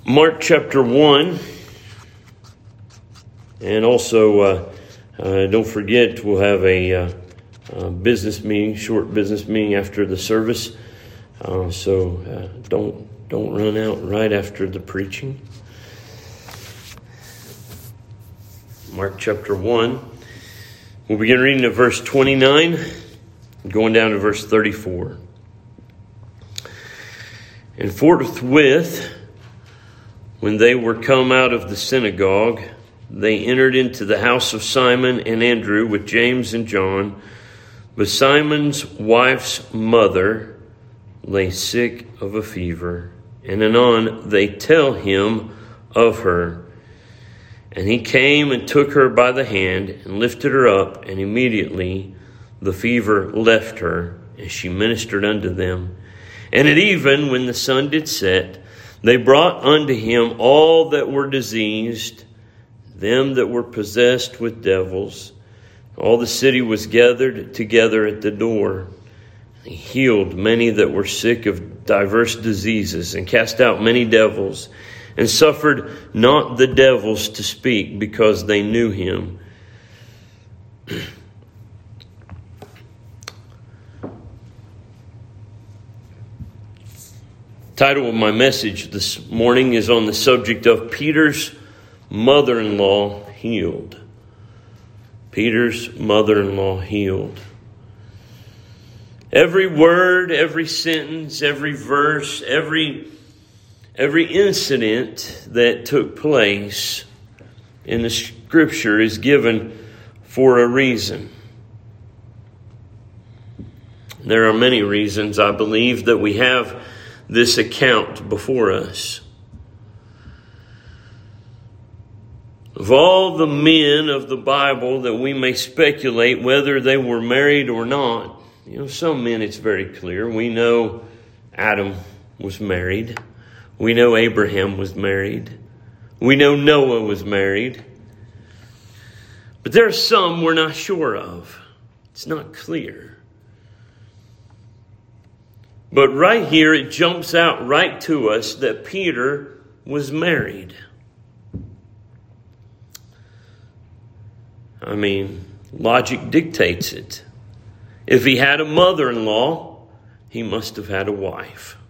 Mark chapter 1. And also, don't forget, we'll have a business meeting, short business meeting after the service. So don't run out right after the preaching. Mark chapter 1. We'll begin reading at verse 29, going down to verse 34. And forthwith, when they were come out of the synagogue, they entered into the house of Simon and Andrew with James and John. But Simon's wife's mother lay sick of a fever, and anon they tell him of her. And he came and took her by the hand and lifted her up, and immediately the fever left her, and she ministered unto them. And at even, when the sun did set, they brought unto him all that were diseased, them that were possessed with devils. All the city was gathered together at the door. He healed many that were sick of diverse diseases, and cast out many devils, and suffered not the devils to speak, because they knew him. Title of my message this morning is on the subject of Peter's mother-in-law healed. Peter's mother-in-law healed. Every word, every sentence, every verse, every incident that took place in the Scripture is given for a reason. There are many reasons, I believe, that we have this account before us. Of all the men of the Bible that we may speculate whether they were married or not, some men it's very clear. We know Adam was married. We know Abraham was married. We know Noah was married. But there are some we're not sure of. It's not clear. But right here, it jumps out right to us that Peter was married. I mean, logic dictates it. If he had a mother-in-law, he must have had a wife.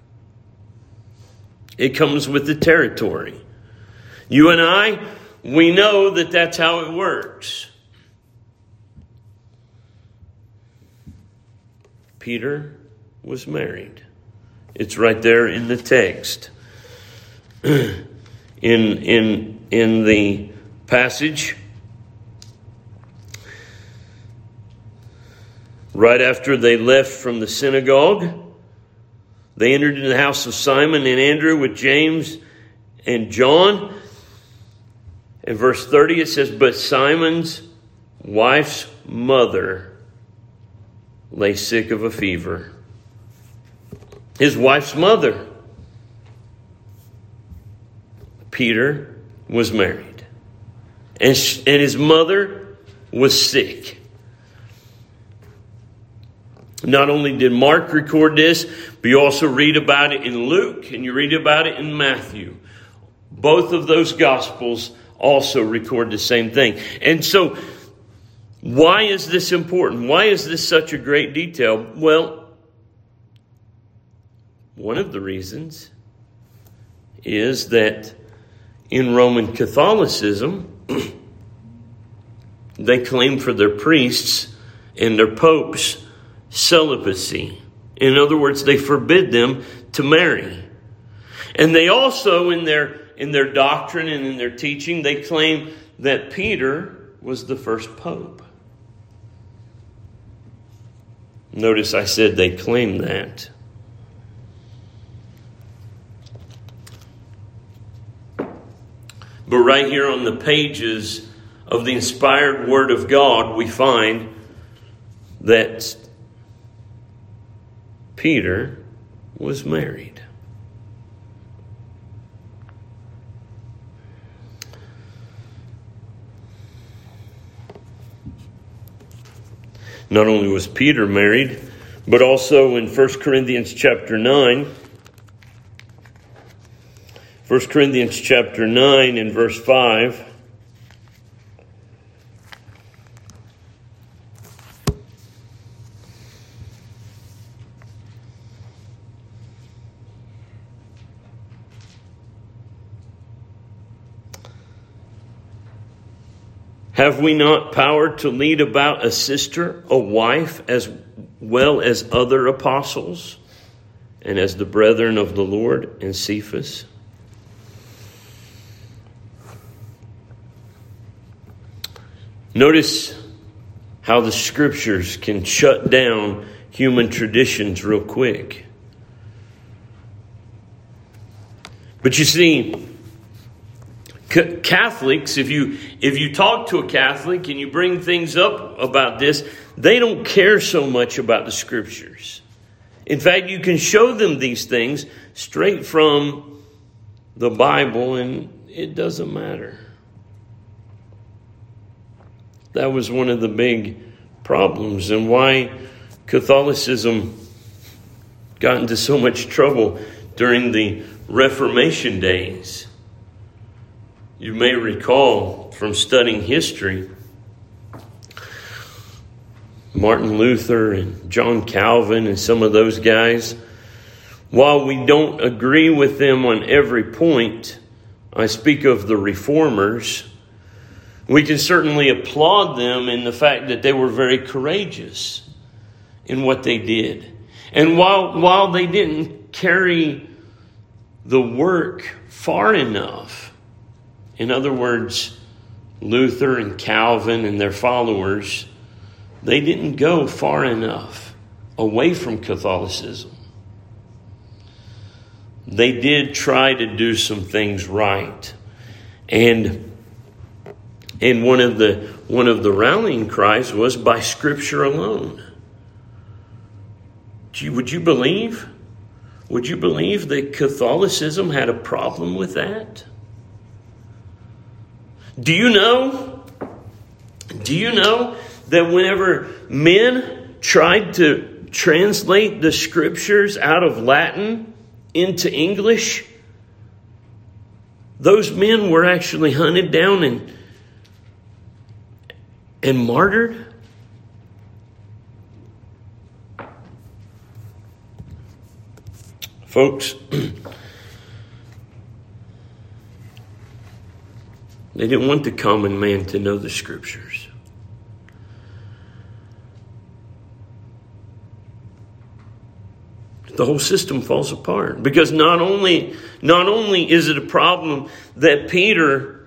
It comes with the territory. You and I, we know that that's how it works. Peter was married. It's right there in the text. In the passage, right after they left from the synagogue, they entered into the house of Simon and Andrew with James and John. In verse 30 it says, but Simon's wife's mother lay sick of a fever. His wife's mother. Peter was married. And his mother was sick. Not only did Mark record this, but you also read about it in Luke and you read about it in Matthew. Both of those Gospels also record the same thing. And so, why is this important? Why is this such a great detail? Well, one of the reasons is that in Roman Catholicism, they claim for their priests and their popes celibacy. In other words, they forbid them to marry. And they also, in their doctrine and in their teaching, they claim that Peter was the first pope. Notice I said they claim that. But right here on the pages of the inspired Word of God, we find that Peter was married. Not only was Peter married, but also in 1 Corinthians chapter 9, 1 Corinthians chapter 9 and verse 5. Have we not power to lead about a sister, a wife, as well as other apostles, and as the brethren of the Lord and Cephas? Notice how the scriptures can shut down human traditions real quick. But you see, Catholics, if you talk to a Catholic and you bring things up about this, they don't care so much about the scriptures. In fact, you can show them these things straight from the Bible and it doesn't matter. That was one of the big problems and why Catholicism got into so much trouble during the Reformation days. You may recall from studying history, Martin Luther and John Calvin and some of those guys, while we don't agree with them on every point, I speak of the reformers, we can certainly applaud them in the fact that they were very courageous in what they did. And while they didn't carry the work far enough, in other words, Luther and Calvin and their followers, they didn't go far enough away from Catholicism. They did try to do some things right. And one of the rallying cries was by Scripture alone. Would you believe that Catholicism had a problem with that? Do you know that whenever men tried to translate the scriptures out of Latin into English, those men were actually hunted down and martyred? Folks, they didn't want the common man to know the scriptures. The whole system falls apart because not only is it a problem that Peter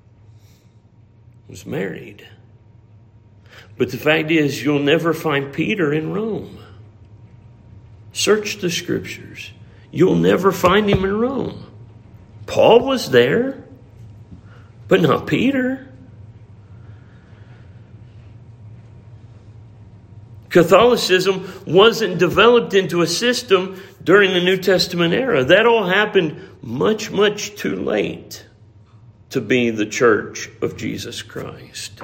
was married, but the fact is you'll never find Peter in Rome. Search the scriptures. You'll never find him in Rome. Paul was there, but not Peter. Catholicism wasn't developed into a system during the New Testament era. That all happened much, much too late to be the church of Jesus Christ.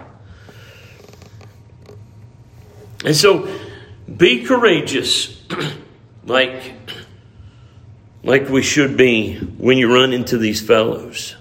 And so, be courageous, like we should be when you run into these fellows.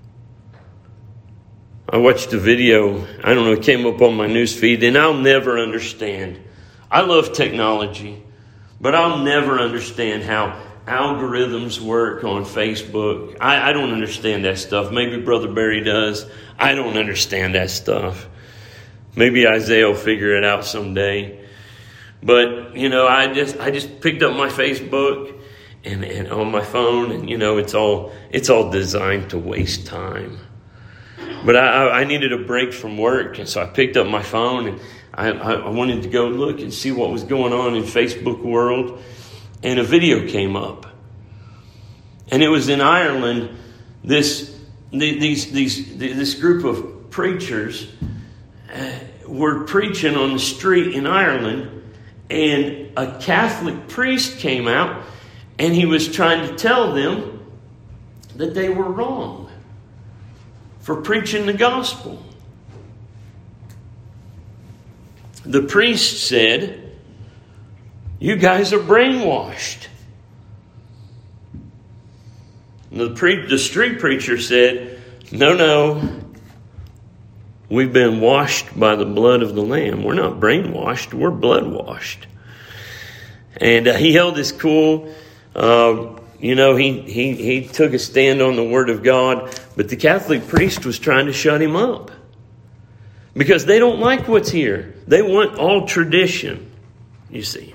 I watched a video, I don't know, it came up on my news feed, and I'll never understand. I love technology, but I'll never understand how algorithms work on Facebook. I don't understand that stuff. Maybe Brother Barry does. I don't understand that stuff. Maybe Isaiah will figure it out someday. But, I just picked up my Facebook and on my phone, and, it's all designed to waste time. But I needed a break from work, and so I picked up my phone, and I wanted to go look and see what was going on in Facebook world, and a video came up. And it was in Ireland. This group of preachers were preaching on the street in Ireland, and a Catholic priest came out, and he was trying to tell them that they were wrong for preaching the gospel. The priest said, "You guys are brainwashed." The street preacher said, no, we've been washed by the blood of the Lamb. We're not brainwashed, we're blood washed. And he held this cool, he took a stand on the Word of God, but the Catholic priest was trying to shut him up. Because they don't like what's here. They want all tradition, you see.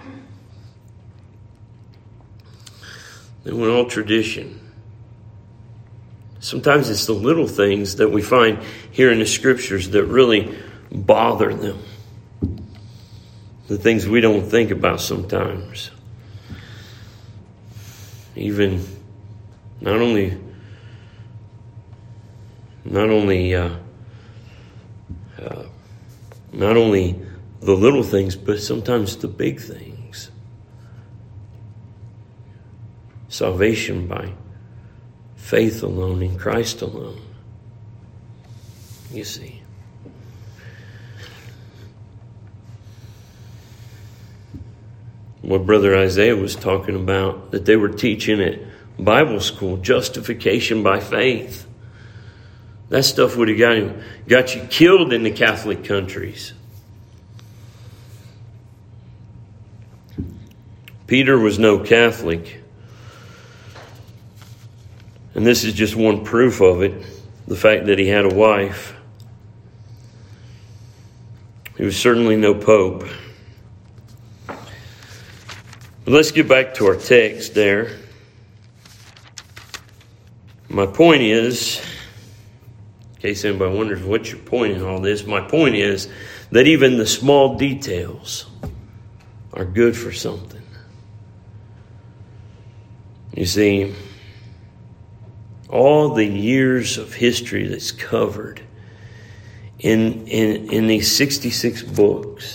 They want all tradition. Sometimes it's the little things that we find here in the Scriptures that really bother them. The things we don't think about sometimes. Even not only the little things, but sometimes the big things. Salvation by faith alone in Christ alone. You see. What Brother Isaiah was talking about, that they were teaching at Bible school, justification by faith. That stuff would have got you killed in the Catholic countries. Peter was no Catholic. And this is just one proof of it. The fact that he had a wife. He was certainly no pope. But let's get back to our text there. My point is, in case anybody wonders what's your point in all this, my point is that even the small details are good for something. You see, all the years of history that's covered in these 66 books.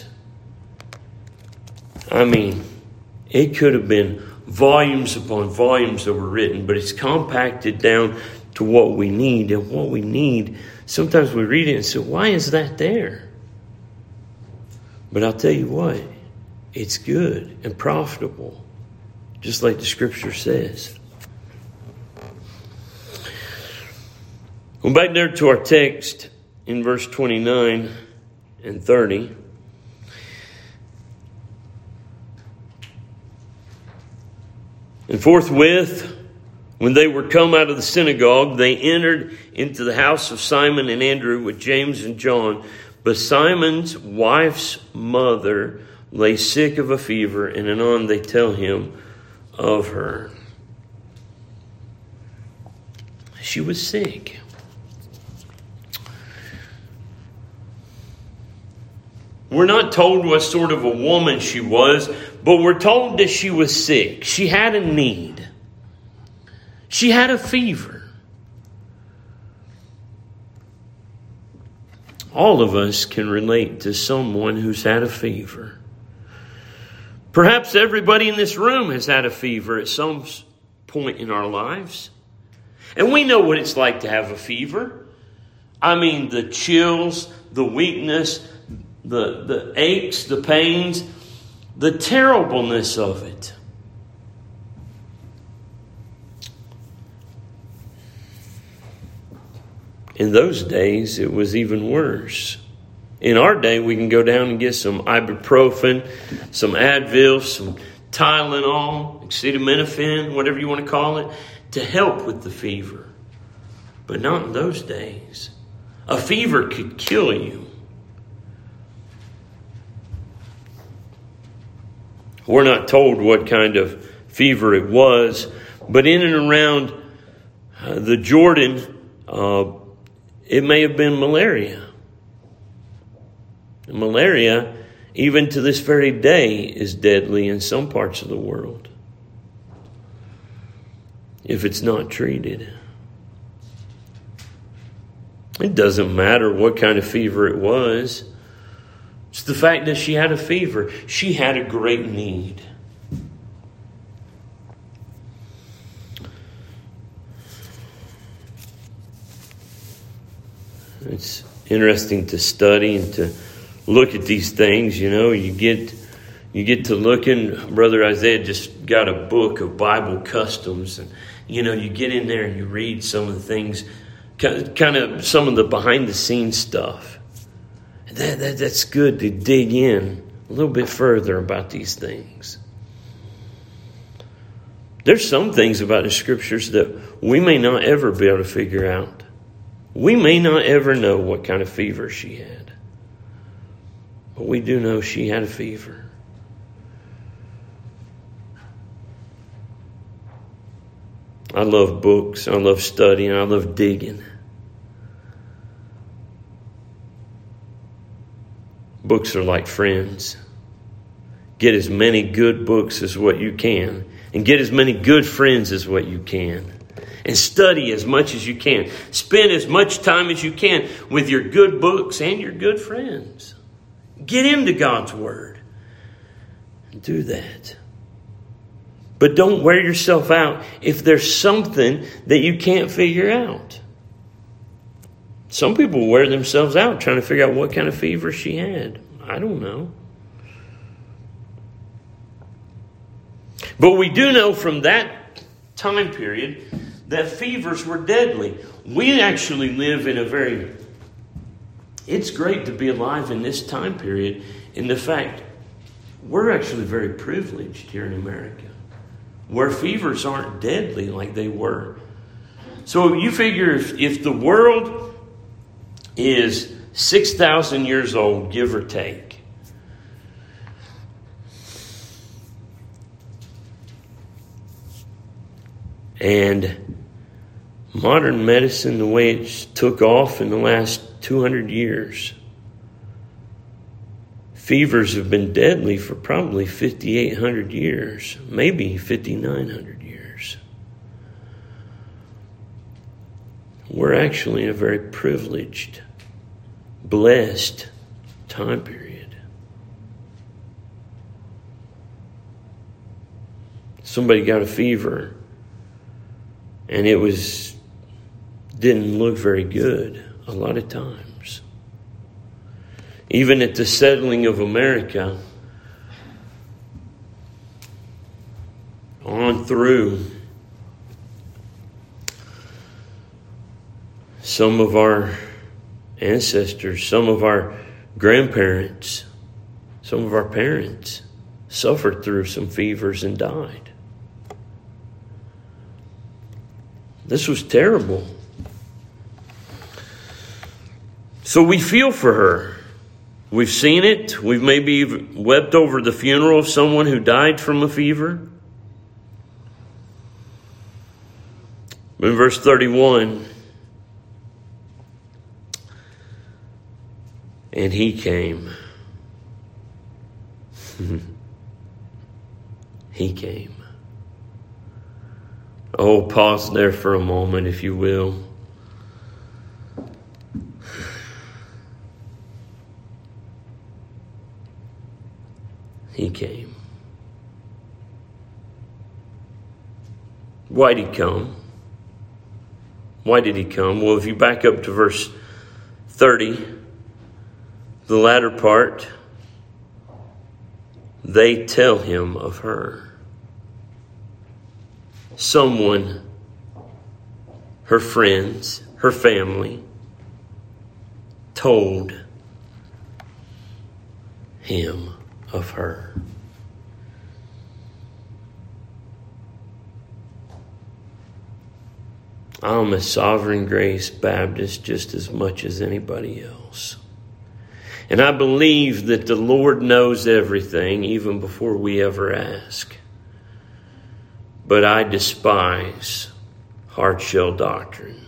I mean, it could have been volumes upon volumes that were written, but it's compacted down to what we need. And what we need, sometimes we read it and say, why is that there? But I'll tell you what, it's good and profitable, just like the Scripture says. Go back there to our text in verse 29 and 30. And forthwith, when they were come out of the synagogue, they entered into the house of Simon and Andrew with James and John. But Simon's wife's mother lay sick of a fever, and anon they tell him of her. She was sick. We're not told what sort of a woman she was, but we're told that she was sick. She had a need. She had a fever. All of us can relate to someone who's had a fever. Perhaps everybody in this room has had a fever at some point in our lives. And we know what it's like to have a fever. I mean, the chills, the weakness, the aches, the pains, the terribleness of it. In those days, it was even worse. In our day, we can go down and get some ibuprofen, some Advil, some Tylenol, acetaminophen, whatever you want to call it, to help with the fever. But not in those days. A fever could kill you. We're not told what kind of fever it was, but in and around the Jordan, it may have been malaria. And malaria, even to this very day, is deadly in some parts of the world if it's not treated. It doesn't matter what kind of fever it was. It's the fact that she had a fever. She had a great need. It's interesting to study and to look at these things. You know, you get to looking. Brother Isaiah just got a book of Bible customs, and you get in there and you read some of the things, kind of some of the behind the scenes stuff. That's good to dig in a little bit further about these things. There's some things about the scriptures that we may not ever be able to figure out. We may not ever know what kind of fever she had. But we do know she had a fever. I love books. I love studying. I love digging. Books are like friends. Get as many good books as what you can. And get as many good friends as what you can. And study as much as you can. Spend as much time as you can with your good books and your good friends. Get into God's Word. Do that. But don't wear yourself out if there's something that you can't figure out. Some people wear themselves out trying to figure out what kind of fever she had. I don't know. But we do know from that time period that fevers were deadly. We actually live in it's great to be alive in this time period in the fact we're actually very privileged here in America, where fevers aren't deadly like they were. So you figure if the world is 6,000 years old, give or take, and modern medicine, the way it took off in the last 200 years, fevers have been deadly for probably 5,800 years, maybe 5,900 years. We're actually in a very privileged, blessed time period. Somebody got a fever and it didn't look very good a lot of times. Even at the settling of America, on through, some of our ancestors, some of our grandparents, some of our parents suffered through some fevers and died. This was terrible. So we feel for her. We've seen it. We've maybe wept over the funeral of someone who died from a fever. In verse 31, and he came. He came. Oh, pause there for a moment, if you will. He came. Why did he come? Why did he come? Well, if you back up to verse 30, the latter part, they tell him of her. Someone, her friends, her family, told him of her. I'm a Sovereign Grace Baptist just as much as anybody else. And I believe that the Lord knows everything even before we ever ask. But I despise hard-shell doctrine.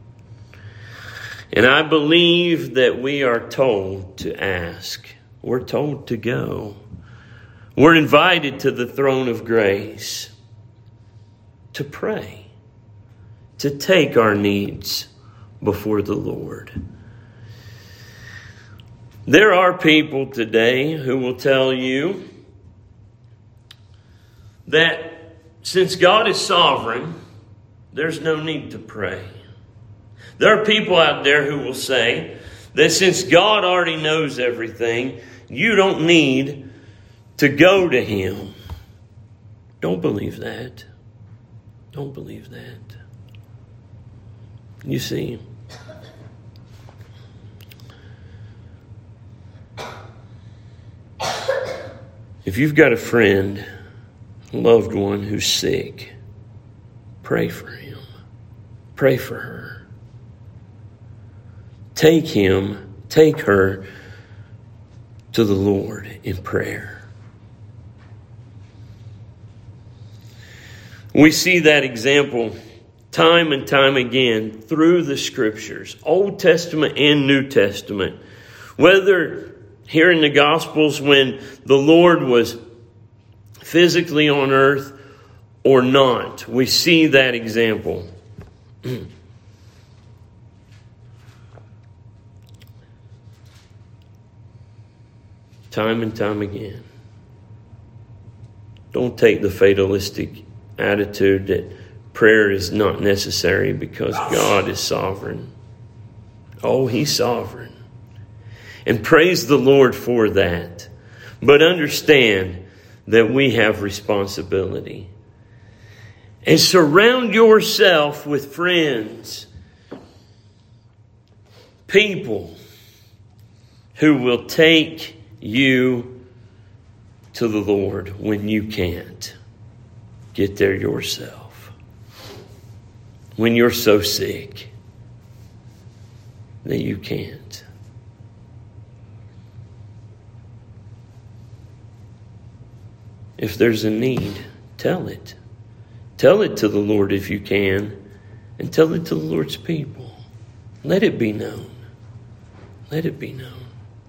And I believe that we are told to ask. We're told to go. We're invited to the throne of grace to pray, to take our needs before the Lord. There are people today who will tell you that since God is sovereign, there's no need to pray. There are people out there who will say that since God already knows everything, you don't need to go to Him. Don't believe that. Don't believe that. You see, if you've got a friend, a loved one who's sick, pray for him. Pray for her. Take her to the Lord in prayer. We see that example time and time again through the Scriptures, Old Testament and New Testament. Whether here in the Gospels when the Lord was physically on earth or not, we see that example. Time and time again. Don't take the fatalistic attitude that prayer is not necessary because God is sovereign. Oh, He's sovereign. And praise the Lord for that. But understand that we have responsibility. And surround yourself with friends, people who will take you to the Lord when you can't get there yourself. When you're so sick that you can't. If there's a need, tell it. Tell it to the Lord if you can, and tell it to the Lord's people. Let it be known. Let it be known.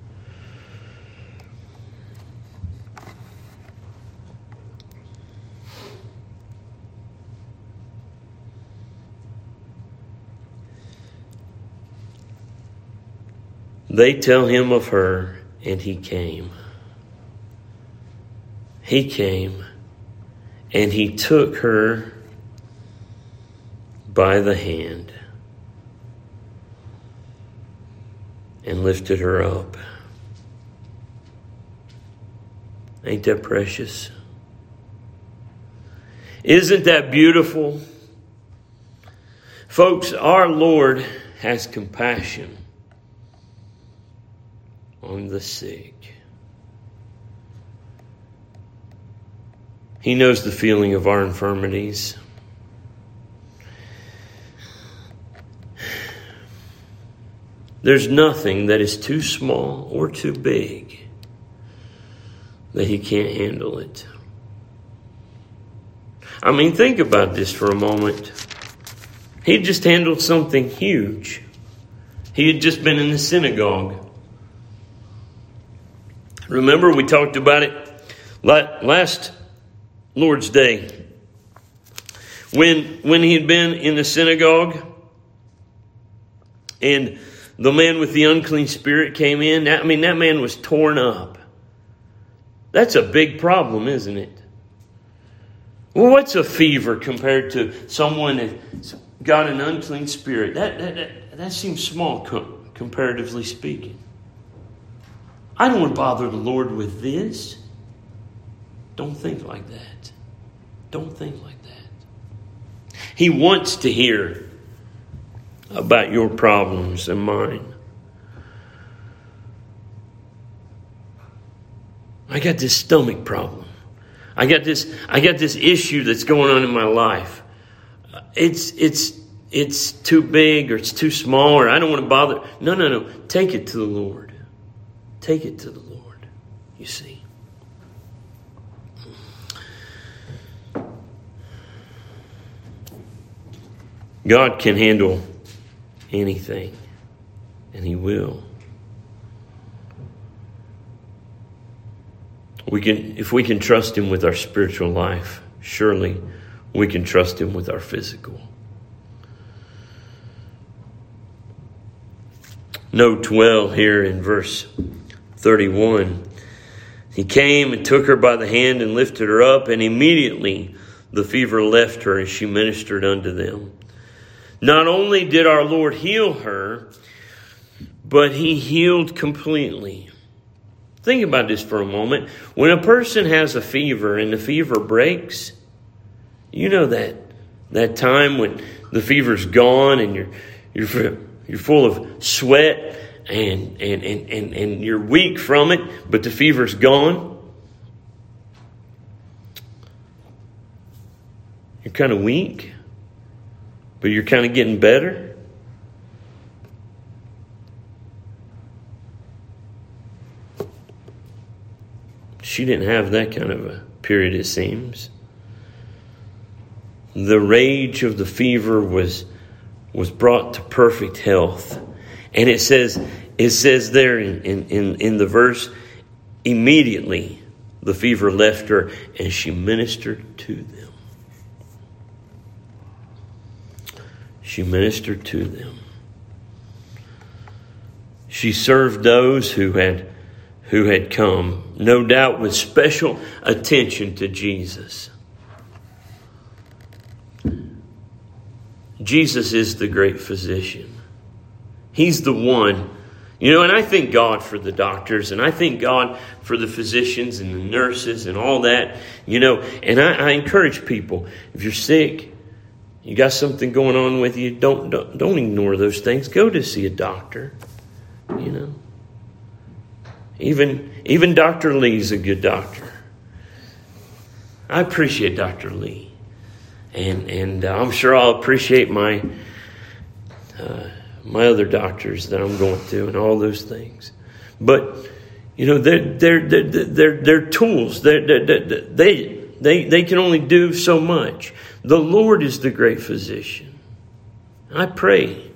They tell him of her, and he came. He came, and he took her by the hand and lifted her up. Ain't that precious? Isn't that beautiful? Folks, our Lord has compassion on the sick. He knows the feeling of our infirmities. There's nothing that is too small or too big that He can't handle it. I mean, think about this for a moment. He just handled something huge. He had just been in the synagogue. Remember, we talked about it last Lord's Day. When he had been in the synagogue and the man with the unclean spirit came in, that man was torn up. That's a big problem, isn't it? Well, what's a fever compared to someone that's got an unclean spirit? That seems small comparatively speaking. I don't want to bother the Lord with this. Don't think like that. Don't think like that. He wants to hear about your problems and mine. I got this stomach problem. I got this issue that's going on in my life. It's too big or it's too small or I don't want to bother. No. Take it to the Lord. Take it to the Lord. You see. God can handle anything, and He will. If we can trust Him with our spiritual life, surely we can trust Him with our physical. Note well here in verse 31. He came and took her by the hand and lifted her up, and immediately the fever left her, and she ministered unto them. Not only did our Lord heal her, but He healed completely. Think about this for a moment. When a person has a fever and the fever breaks, you know that That time when the fever's gone and you're full of sweat and you're weak from it, but the fever's gone. You're kind of weak, but you're kind of getting better. She didn't have that kind of a period, it seems. The rage of the fever was brought to perfect health. And it says there in the verse, immediately the fever left her and she ministered to them. She ministered to them. She served those who had come, no doubt with special attention to Jesus. Jesus is the great physician. He's the one. And I thank God for the doctors, and I thank God for the physicians and the nurses and all that. And I encourage people, if you're sick, you got something going on with you, don't ignore those things. Go to see a doctor. Even Dr. Lee's a good doctor. I appreciate Dr. Lee. And I'm sure I'll appreciate my other doctors that I'm going to and all those things. But they're tools. They can only do so much. The Lord is the great physician. I pray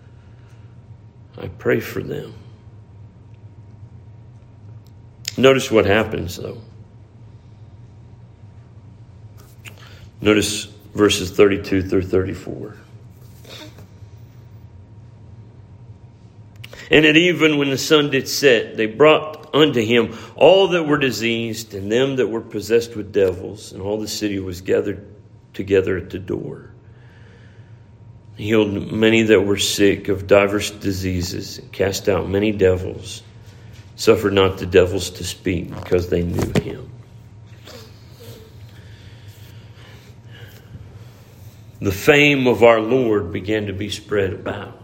for them. Notice what happens, though. Notice verses 32 through 34. And at even when the sun did set, they brought unto him all that were diseased and them that were possessed with devils, and all the city was gathered together at the door. He healed many that were sick of divers diseases, and cast out many devils, suffered not the devils to speak, because they knew him. The fame of our Lord began to be spread about.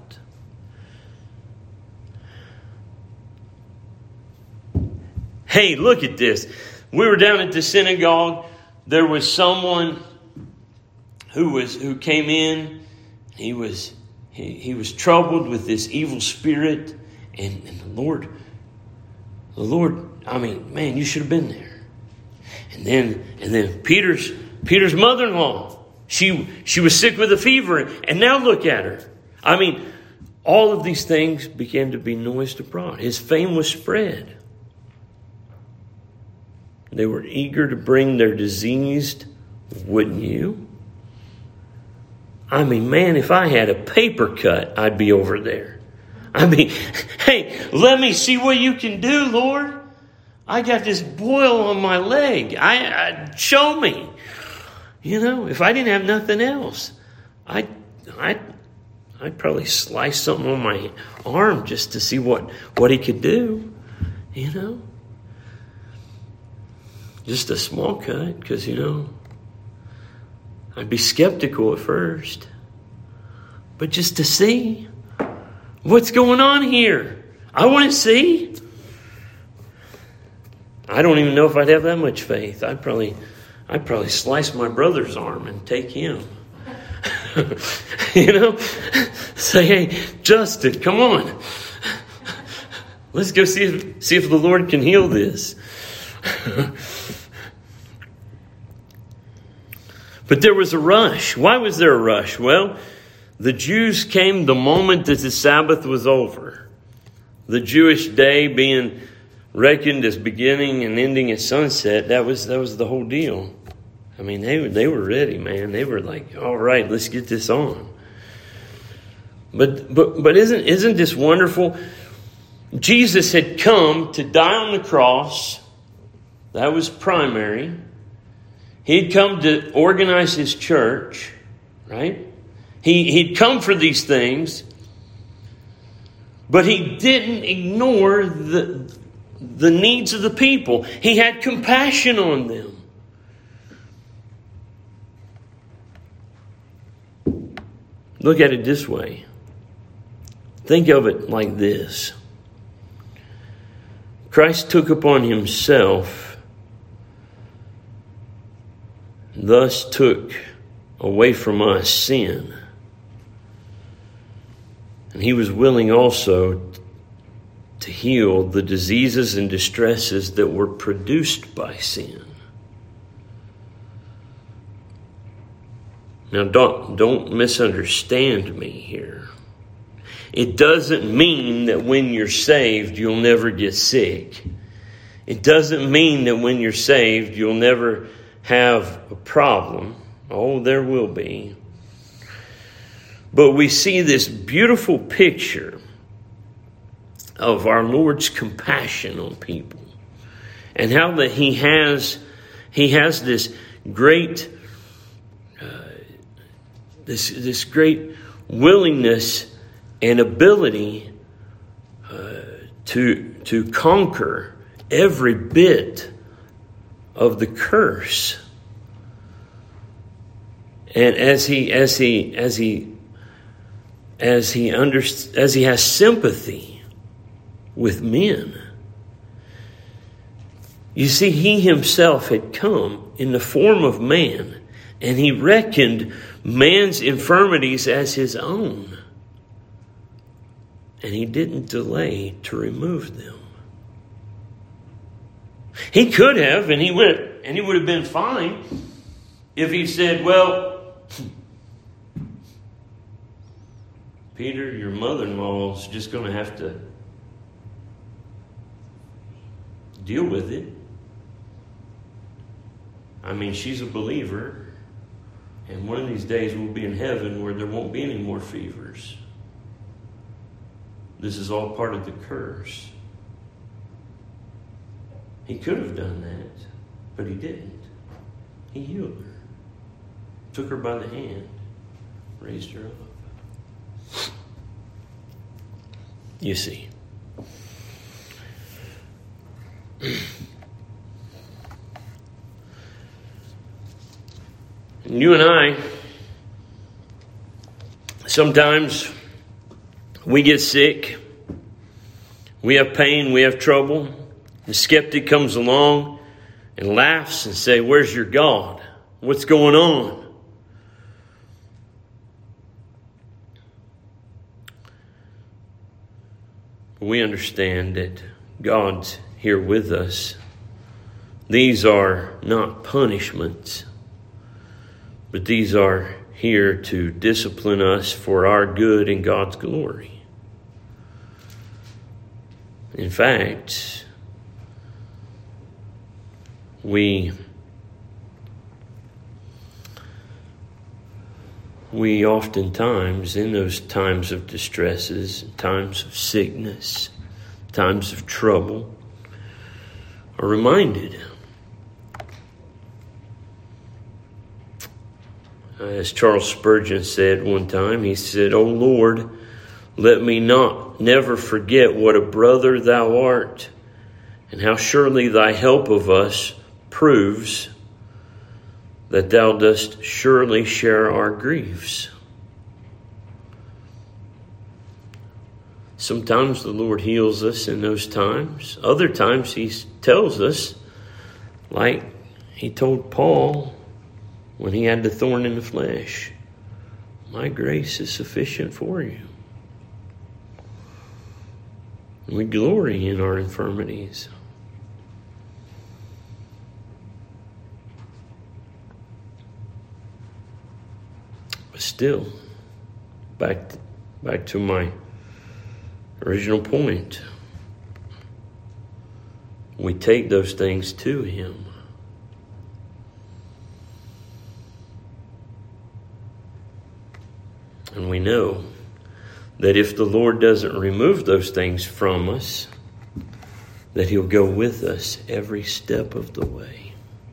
Hey, look at this. We were down at the synagogue. There was someone who came in. He was troubled with this evil spirit, and the Lord, I mean, man, you should have been there. And then Peter's mother-in-law, she was sick with a fever, and now look at her. I mean, all of these things began to be noised abroad. His fame was spread. They were eager to bring their diseased, wouldn't you? I mean, man, if I had a paper cut, I'd be over there. I mean, hey, let me see what you can do, Lord. I got this boil on my leg. Show me. If I didn't have nothing else, I'd probably slice something on my arm just to see what he could do. Just a small cut, because, I'd be skeptical at first. But just to see what's going on here. I want to see. I don't even know if I'd have that much faith. I'd probably slice my brother's arm and take him. Say, hey, Justin, come on. Let's go see if the Lord can heal this. But there was a rush. Why was there a rush? Well, the Jews came the moment that the Sabbath was over. The Jewish day being reckoned as beginning and ending at sunset, that was the whole deal. I mean, they were ready, man. They were like, all right, let's get this on. But isn't this wonderful? Jesus had come to die on the cross. That was primary. He'd come to organize his church, right? He'd come for these things, but he didn't ignore the needs of the people. He had compassion on them. Look at it this way. Think of it like this. Christ took upon himself, thus took away from us sin. And he was willing also to heal the diseases and distresses that were produced by sin. Now, don't misunderstand me here. It doesn't mean that when you're saved, you'll never get sick. It doesn't mean that when you're saved, you'll never have a problem. Oh, there will be. But we see this beautiful picture of our Lord's compassion on people, and how that He has this great this great willingness and ability to conquer every bit of the curse. And as he has sympathy with men. You see, he himself had come in the form of man, and he reckoned man's infirmities as his own. And he didn't delay to remove them. He could have, and he would have been fine if he said, well, Peter, your mother-in-law is just going to have to deal with it. I mean, she's a believer, and one of these days we'll be in heaven where there won't be any more fevers. This is all part of the curse. He could have done that, but he didn't. He healed her, took her by the hand, raised her up. You see. And you and I, sometimes we get sick, we have pain, we have trouble. The skeptic comes along and laughs and say, where's your God? What's going on? We understand that God's here with us. These are not punishments, but these are here to discipline us for our good and God's glory. In fact, we oftentimes, in those times of distresses, times of sickness, times of trouble, are reminded. As Charles Spurgeon said one time, he said, "O Lord, let me never forget what a brother thou art, and how surely thy help of us proves that thou dost surely share our griefs." Sometimes the Lord heals us in those times. Other times he tells us, like he told Paul when he had the thorn in the flesh, my grace is sufficient for you. And we glory in our infirmities. But still, back to my original point. We take those things to him. And we know that if the Lord doesn't remove those things from us, that he'll go with us every step of the way.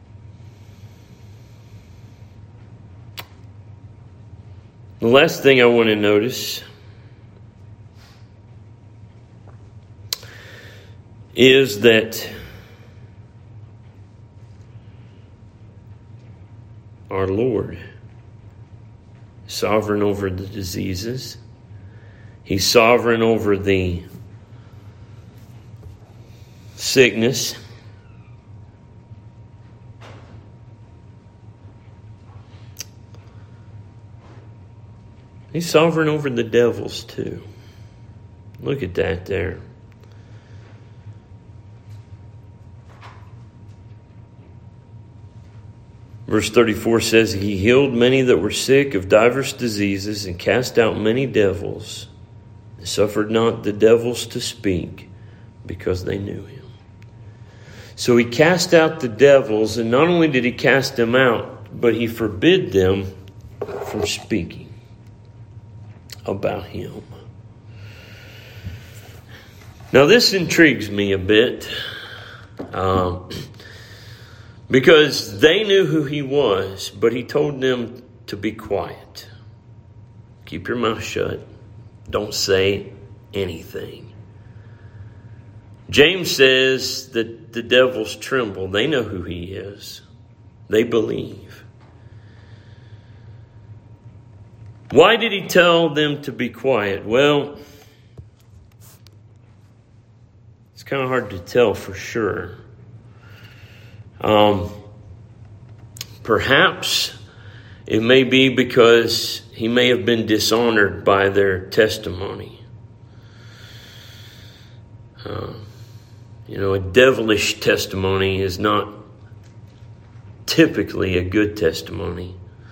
The last thing I want to notice is that our Lord sovereign over the diseases. He's sovereign over the sickness. He's sovereign over the devils too. Look at that there. Verse 34 says, He healed many that were sick of divers diseases and cast out many devils, and suffered not the devils to speak, because they knew Him. So He cast out the devils, and not only did He cast them out, but He forbid them from speaking about Him. Now this intrigues me a bit. Because they knew who He was, but He told them to be quiet. Keep your mouth shut. Don't say anything. James says that the devils tremble. They know who He is. They believe. Why did He tell them to be quiet? Well, it's kind of hard to tell for sure. Perhaps it may be because He may have been dishonored by their testimony. A devilish testimony is not typically a good testimony.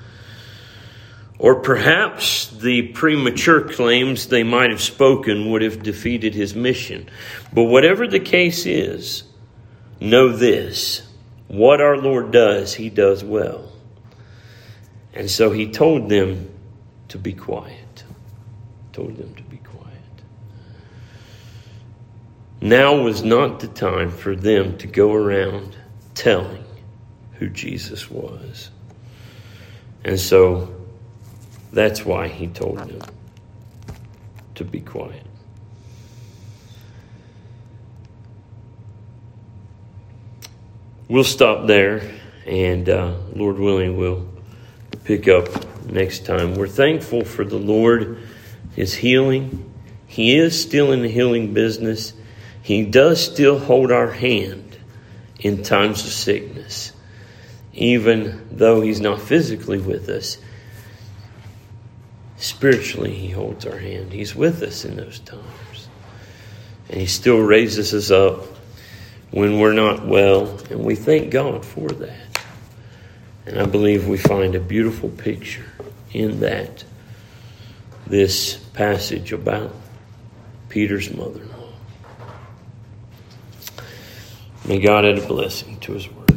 Or perhaps the premature claims they might have spoken would have defeated His mission. But whatever the case is, know this. What our Lord does, He does well. And so He told them to be quiet. Told them to be quiet. Now was not the time for them to go around telling who Jesus was. And so that's why He told them to be quiet. We'll stop there, and Lord willing, we'll pick up next time. We're thankful for the Lord, His healing. He is still in the healing business. He does still hold our hand in times of sickness. Even though He's not physically with us, spiritually He holds our hand. He's with us in those times. And He still raises us up when we're not well, and we thank God for that. And I believe we find a beautiful picture in that, this passage about Peter's mother-in-law. May God add a blessing to His word.